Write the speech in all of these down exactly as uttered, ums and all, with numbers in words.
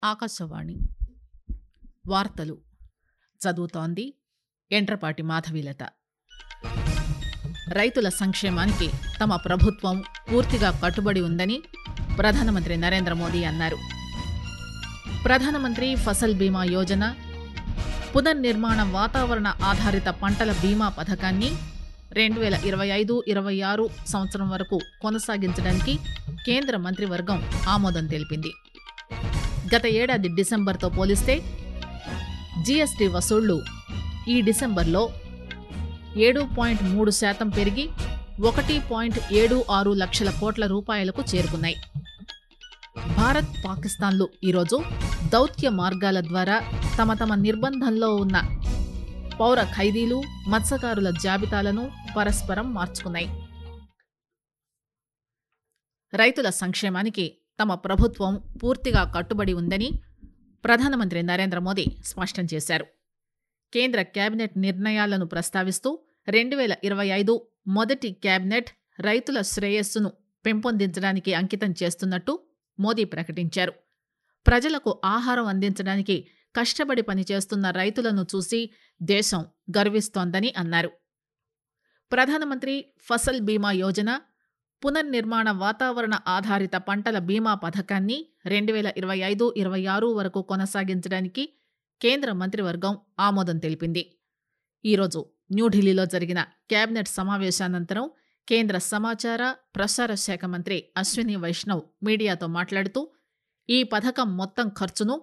ఆకాశవాణి వార్తలు చదువుతోంది ఎంట్రపాటి మాధవీలత. రైతుల సంక్షేమానికి తమ ప్రభుత్వం పూర్తిగా కట్టుబడి ఉందని ప్రధానమంత్రి నరేంద్ర మోదీ అన్నారు. ప్రధానమంత్రి ఫసల్ బీమా యోజన, పునర్నిర్మాణ వాతావరణ ఆధారిత పంటల బీమా పథకాన్ని రెండు వేల ఇరవై ఐదు ఇరవై ఆరు సంవత్సరం వరకు కొనసాగించడానికి కేంద్ర మంత్రివర్గం ఆమోదం తెలిపింది. గత ఏడాది డిసెంబర్తో పోలిస్తే జీఎస్టీ వసూళ్లు ఈ డిసెంబర్లో ఏడు పాయింట్ మూడు శాతం పెరిగి ఒకటి పాయింట్ ఏడు ఆరు లక్షల కోట్ల రూపాయలకు చేరుకున్నాయి. భారత్, పాకిస్తాన్లు ఈరోజు దౌత్య మార్గాల ద్వారా తమ తమ నిర్బంధంలో ఉన్న పౌర ఖైదీలు, మత్స్యకారుల జాబితాలను పరస్పరం మార్చుకున్నాయి. రైతుల సంక్షేమానికి తమ ప్రభుత్వం పూర్తిగా కట్టుబడి ఉందని ప్రధానమంత్రి నరేంద్ర మోదీ స్పష్టం చేశారు. కేంద్ర కేబినెట్ నిర్ణయాలను ప్రస్తావిస్తూ రెండు వేల ఇరవై ఐదు మొదటి కేబినెట్ రైతుల శ్రేయస్సును పెంపొందించడానికి అంకితం చేస్తున్నట్టు మోదీ ప్రకటించారు. ప్రజలకు ఆహారం అందించడానికి కష్టపడి పనిచేస్తున్న రైతులను చూసి దేశం గర్విస్తోందని అన్నారు. ప్రధానమంత్రి ఫసల్ బీమా యోజన, పునర్నిర్మాణ వాతావరణ ఆధారిత పంటల బీమా పథకాన్ని రెండు వేల ఇరవై ఐదు ఇరవై ఆరు వరకు కొనసాగించడానికి కేంద్ర మంత్రివర్గం ఆమోదం తెలిపింది. ఈరోజు న్యూఢిల్లీలో జరిగిన కేబినెట్ సమావేశానంతరం కేంద్ర సమాచార ప్రసార శాఖ మంత్రి అశ్విని వైష్ణవ్ మీడియాతో మాట్లాడుతూ ఈ పథకం మొత్తం ఖర్చును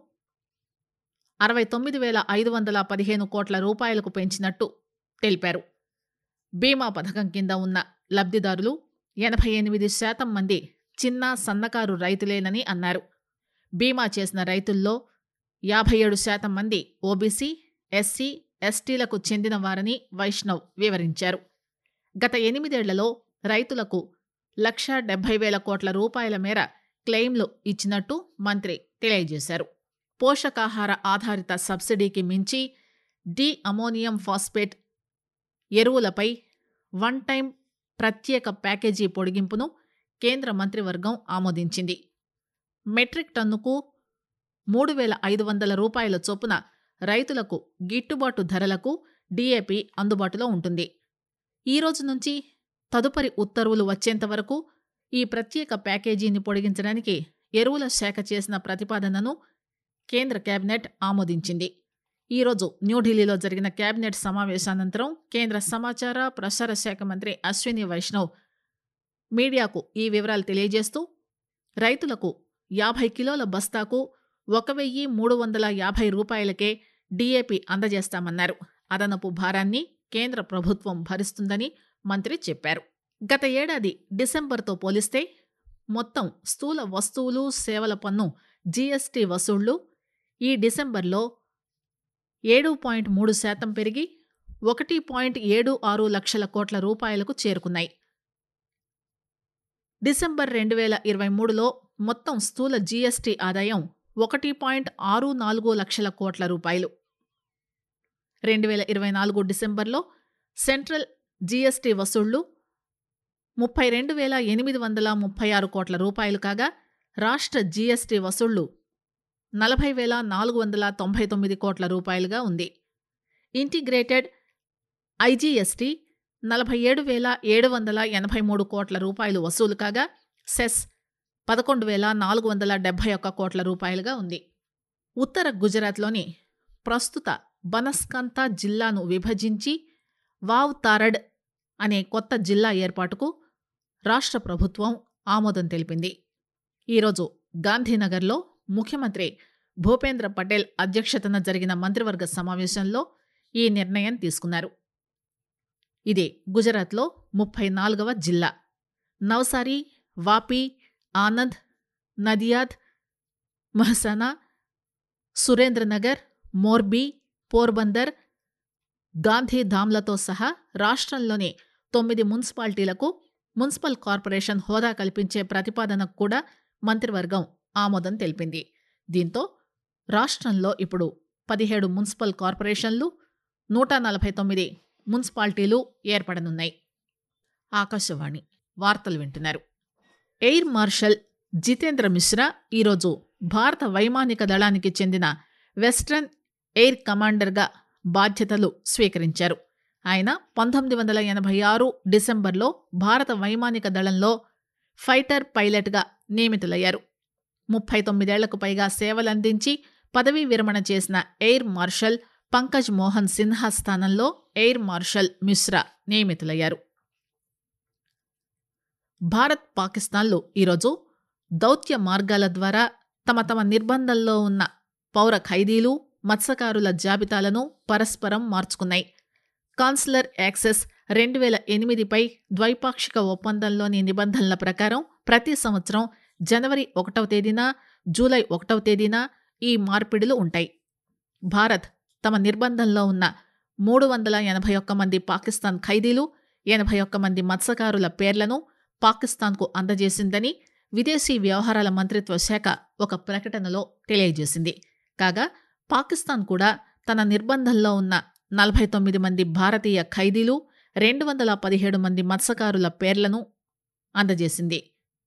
అరవై తొమ్మిది వేల ఐదు వందల పదిహేను కోట్ల రూపాయలకు పెంచినట్టు తెలిపారు. బీమా పథకం కింద ఉన్న లబ్ధిదారులు ఎనభై ఎనిమిది శాతం మంది చిన్న సన్నకారు రైతులేనని అన్నారు. బీమా చేసిన రైతుల్లో యాభై ఏడు శాతం మంది ఓబీసీ, ఎస్సీ, ఎస్టీలకు చెందిన వారని వైష్ణవ్ వివరించారు. గత ఎనిమిదేళ్లలో రైతులకు లక్షా డెబ్బై వేల కోట్ల రూపాయల మేర క్లెయిమ్లు ఇచ్చినట్టు మంత్రి తెలియజేశారు. పోషకాహార ఆధారిత సబ్సిడీకి మించి డి అమోనియం ఫాస్ఫేట్ ఎరువులపై వన్ టైం ప్రత్యేక ప్యాకేజీ పొడిగింపును కేంద్ర మంత్రివర్గం ఆమోదించింది. మెట్రిక్ టన్నుకు మూడు వేల ఐదు వందల రూపాయల చొప్పున రైతులకు గిట్టుబాటు ధరలకు డీఏపీ అందుబాటులో ఉంటుంది. ఈ రోజు నుంచి తదుపరి ఉత్తర్వులు వచ్చేంత వరకు ఈ ప్రత్యేక ప్యాకేజీని పొడిగించడానికి ఎరువుల శాఖ చేసిన ప్రతిపాదనను కేంద్ర కేబినెట్ ఆమోదించింది. ఈరోజు న్యూఢిల్లీలో జరిగిన కేబినెట్ సమావేశానంతరం కేంద్ర సమాచార ప్రసార శాఖ మంత్రి అశ్విని వైష్ణవ్ మీడియాకు ఈ వివరాలు తెలియజేస్తూ రైతులకు యాభై కిలోల బస్తాకు ఒక వెయ్యి మూడు వందల యాభై రూపాయలకే డీఏపీ అందజేస్తామన్నారు. అదనపు భారాన్ని కేంద్ర ప్రభుత్వం భరిస్తుందని మంత్రి చెప్పారు. గత ఏడాది డిసెంబర్తో పోలిస్తే మొత్తం స్థూల వస్తువులు సేవల పన్ను జీఎస్టీ వసూళ్లు ఈ డిసెంబర్లో ఏడు పాయింట్ మూడు శాతం పెరిగి ఒకటి పాయింట్ ఏడు ఆరు లక్షల కోట్ల రూపాయలకు చేరుకున్నాయి. డిసెంబర్ రెండు వేల ఇరవై మూడులో మొత్తం స్థూల జీఎస్టీ ఆదాయం ఒకటి పాయింట్ ఆరు నాలుగు లక్షల కోట్ల రూపాయలు. రెండు వేల ఇరవై నాలుగు డిసెంబర్లో సెంట్రల్ జీఎస్టీ వసూళ్లు ముప్పై రెండు వేల ఎనిమిది వందల ముప్పై ఆరు కోట్ల రూపాయలు కాగా రాష్ట్ర జీఎస్టీ వసూళ్లు నలభై వేల నాలుగు వందల తొంభై తొమ్మిది కోట్ల రూపాయలుగా ఉంది. ఇంటిగ్రేటెడ్ ఐజీఎస్టీ నలభై ఏడు వేల ఏడు వందల ఎనభై మూడు కోట్ల రూపాయలు వసూలు కాగా సెస్ పదకొండు వేల నాలుగు వందల డెబ్బై ఒక్క కోట్ల రూపాయలుగా ఉంది. ఉత్తర గుజరాత్లోని ప్రస్తుత బనస్కంతా జిల్లాను విభజించి వావ్ తారడ్ అనే కొత్త జిల్లా ఏర్పాటుకు రాష్ట్ర ప్రభుత్వం ఆమోదం తెలిపింది. ఈరోజు గాంధీనగర్లో ముఖ్యమంత్రి భూపేంద్ర పటేల్ అధ్యక్షతన జరిగిన మంత్రివర్గ సమావేశంలో ఈ నిర్ణయం తీసుకున్నారు. ఇది గుజరాత్లో ముప్పై నాలుగవ జిల్లా. నవ్సారీ, వాపీ, ఆనంద్, నదియాద్, మహసానా, సురేంద్రనగర్, మోర్బీ, పోర్బందర్, గాంధీధామ్లతో సహా రాష్ట్రంలోని తొమ్మిది మున్సిపాలిటీలకు మున్సిపల్ కార్పొరేషన్ హోదా కల్పించే ప్రతిపాదనకు కూడా మంత్రివర్గం ఆమోదం తెలిపింది. దీంతో రాష్ట్రంలో ఇప్పుడు పదిహేడు మున్సిపల్ కార్పొరేషన్లు, నూట నలభై తొమ్మిది మున్సిపాలిటీలు ఏర్పడనున్నాయి. ఆకాశవాణి వార్తలు వింటున్నారు. ఎయిర్ మార్షల్ జితేంద్ర మిశ్రా ఈరోజు భారత వైమానిక దళానికి చెందిన వెస్టర్న్ ఎయిర్ కమాండర్గా బాధ్యతలు స్వీకరించారు. ఆయన పంతొమ్మిది వందల ఎనభై ఆరు డిసెంబర్లో భారత వైమానిక దళంలో ఫైటర్ పైలట్గా నియమితులయ్యారు. ముప్పై తొమ్మిదేళ్లకు పైగా సేవలందించి పదవీ విరమణ చేసిన ఎయిర్ మార్షల్ పంకజ్ మోహన్ సిన్హా స్థానంలో ఎయిర్ మార్షల్ మిశ్రా నియమితులయ్యారు. భారత్ పాకిస్తాన్లు ఈరోజు దౌత్య మార్గాల ద్వారా తమ తమ నిర్బంధంలో ఉన్న పౌర ఖైదీలు, మత్స్యకారుల జాబితాలను పరస్పరం మార్చుకున్నాయి. కాన్సులర్ యాక్సెస్ రెండు వేల ఎనిమిదిపై ద్వైపాక్షిక ఒప్పందంలోని నిబంధనల ప్రకారం ప్రతి సంవత్సరం జనవరి ఒకటవ తేదీన, జూలై ఒకటవ తేదీన ఈ మార్పిడులు ఉంటాయి. భారత్ తమ నిర్బంధంలో ఉన్న మూడు వందల ఎనభై ఒక్క మంది పాకిస్తాన్ ఖైదీలు, ఎనభై ఒక్క మంది మత్స్యకారుల పేర్లను పాకిస్తాన్కు అందజేసిందని విదేశీ వ్యవహారాల మంత్రిత్వ శాఖ ఒక ప్రకటనలో తెలియజేసింది. కాగా పాకిస్తాన్ కూడా తన నిర్బంధంలో ఉన్న నలభై తొమ్మిది మంది భారతీయ ఖైదీలు, రెండు వందల పదిహేడు మంది మత్స్యకారుల పేర్లను అందజేసింది.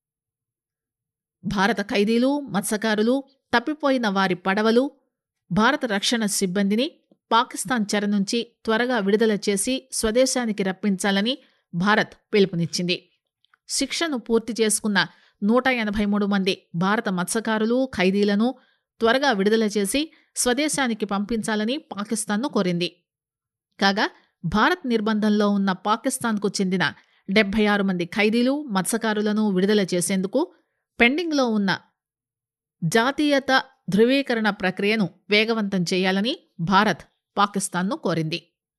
భారత ఖైదీలు, మత్స్యకారులు, తప్పిపోయిన వారి పడవలు, భారత రక్షణ సిబ్బందిని పాకిస్తాన్ చెర నుంచి త్వరగా విడుదల చేసి స్వదేశానికి రప్పించాలని భారత్ పిలుపునిచ్చింది. శిక్షను పూర్తి చేసుకున్న నూట ఎనభై మూడు మంది భారత మత్స్యకారులు, ఖైదీలను త్వరగా విడుదల చేసి స్వదేశానికి పంపించాలని పాకిస్తాన్ను కోరింది. కాగా భారత్ నిర్బంధంలో ఉన్న పాకిస్తాన్కు చెందిన డెబ్బై ఆరు మంది ఖైదీలు, మత్స్యకారులను విడుదల చేసేందుకు పెండింగ్లో ఉన్న జాతీయత ధృవీకరణ ప్రక్రియను వేగవంతం చేయాలని భారత్ పాకిస్తాన్ను కోరింది.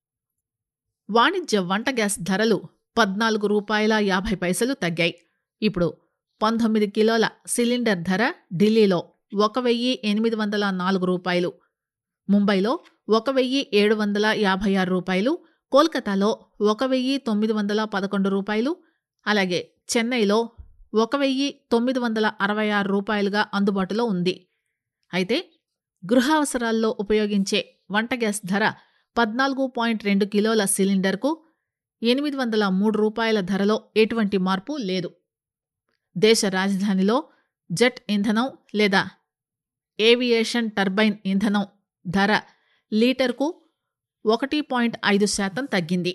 వాణిజ్య వంట గ్యాస్ ధరలు పద్నాలుగు రూపాయల యాభై పైసలు తగ్గాయి. ఇప్పుడు పంతొమ్మిది కిలోల సిలిండర్ ధర ఢిల్లీలో ఒక వెయ్యి ఎనిమిది వందల నాలుగు రూపాయలు, ముంబైలో ఒక వెయ్యి ఏడు వందల యాభై ఆరు రూపాయలు, కోల్కతాలో ఒక వెయ్యి తొమ్మిది వందల పదకొండు రూపాయలు, అలాగే చెన్నైలో ఒక వెయ్యి తొమ్మిది వందల అరవై ఆరు రూపాయలుగా అందుబాటులో ఉంది. అయితే గృహావసరాల్లో ఉపయోగించే వంట గ్యాస్ ధర పద్నాలుగు పాయింట్ రెండు కిలోల సిలిండర్కు ఎనిమిది వందల మూడు రూపాయల ధరలో ఎటువంటి మార్పు లేదు. దేశ రాజధానిలో జెట్ ఇంధనం లేదా ఏవియేషన్ టర్బైన్ ఇంధనం ధర లీటర్కు ఒకటి పాయింట్ ఐదు శాతం తగ్గింది.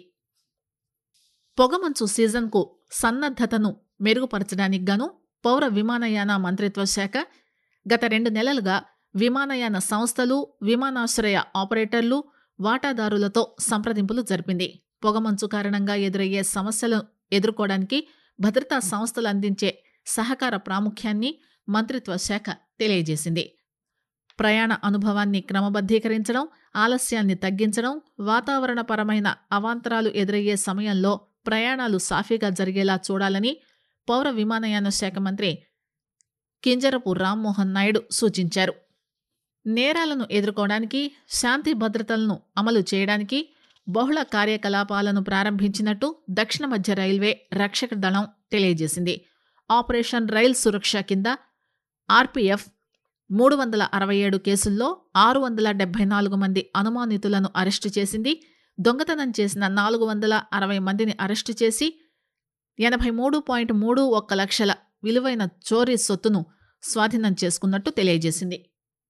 పొగమంచు సీజన్కు సన్నద్ధతను మెరుగుపరచడానికి గాను పౌర విమానయాన మంత్రిత్వ శాఖ గత రెండు నెలలుగా విమానయాన సంస్థలు, విమానాశ్రయ ఆపరేటర్లు, వాటాదారులతో సంప్రదింపులు జరిపింది. పొగమంచు కారణంగా ఎదురయ్యే సమస్యలను ఎదుర్కోవడానికి భద్రతా సంస్థలు అందించే సహకార ప్రాముఖ్యాన్ని మంత్రిత్వ శాఖ తెలియజేసింది. ప్రయాణ అనుభవాన్ని క్రమబద్ధీకరించడం, ఆలస్యాన్ని తగ్గించడం, వాతావరణపరమైన అవాంతరాలు ఎదురయ్యే సమయంలో ప్రయాణాలు సాఫీగా జరిగేలా చూడాలని పౌర విమానయాన శాఖ మంత్రి కింజరపు రామ్మోహన్ నాయుడు సూచించారు. నేరాలను ఎదుర్కోవడానికి, శాంతి భద్రతలను అమలు చేయడానికి బహుళ కార్యకలాపాలను ప్రారంభించినట్టు దక్షిణ మధ్య రైల్వే రక్షక దళం తెలియజేసింది. ఆపరేషన్ రైల్ సురక్ష కింద ఆర్పీఎఫ్ మూడు వందల అరవై ఏడు కేసుల్లో ఆరు వందల డెబ్బై నాలుగు మంది అనుమానితులను అరెస్టు చేసింది. దొంగతనం చేసిన నాలుగు వందల అరవై మందిని అరెస్టు చేసి ఎనభై మూడు పాయింట్ మూడు ఒక్క లక్షల విలువైన చోరీ సొత్తును స్వాధీనం చేసుకున్నట్టు తెలియజేసింది.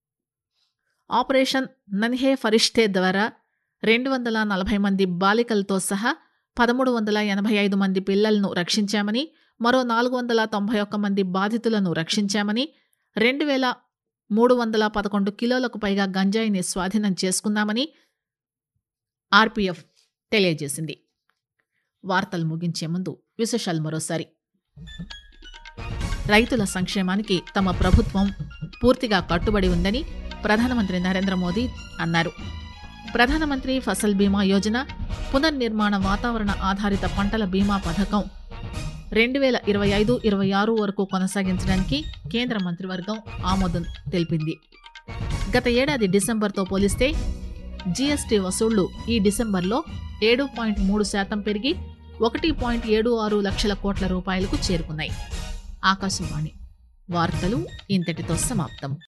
ఆపరేషన్ నన్హే ఫరిష్తే ద్వారా రెండు వందల నలభై మంది బాలికలతో సహా పదమూడు వందల ఎనభై ఐదు మంది పిల్లలను రక్షించామని, మరో నాలుగు వందల తొంభై ఒక్క మంది బాధితులను రక్షించామని, రెండు వేల మూడు వందల పదకొండు కిలోలకు పైగా గంజాయిని స్వాధీనం చేసుకున్నామని ఆర్పీఎఫ్ తెలియజేసింది. వార్తలు ముగించే ముందు విశేషాలు మరోసారి. రైతుల సంక్షేమానికి తమ ప్రభుత్వం పూర్తిగా కట్టుబడి ఉందని ప్రధానమంత్రి నరేంద్ర మోదీ అన్నారు. ప్రధానమంత్రి ఫసల్ బీమా యోజన, పునర్నిర్మాణ వాతావరణ ఆధారిత పంటల బీమా పథకం రెండు వేల ఇరవై ఐదు ఇరవై ఆరు వరకు కొనసాగించడానికి కేంద్ర మంత్రివర్గం ఆమోదం తెలిపింది. గత ఏడాది డిసెంబర్తో పోలిస్తే జీఎస్టీ వసూళ్లు ఈ డిసెంబర్లో ఏడు పాయింట్ మూడు శాతం పెరిగి ఒకటి పాయింట్ ఏడు ఆరు లక్షల కోట్ల రూపాయలకు చేరుకున్నాయి. ఆకాశవాణి వార్తలు ఇంతటితో సమాప్తం.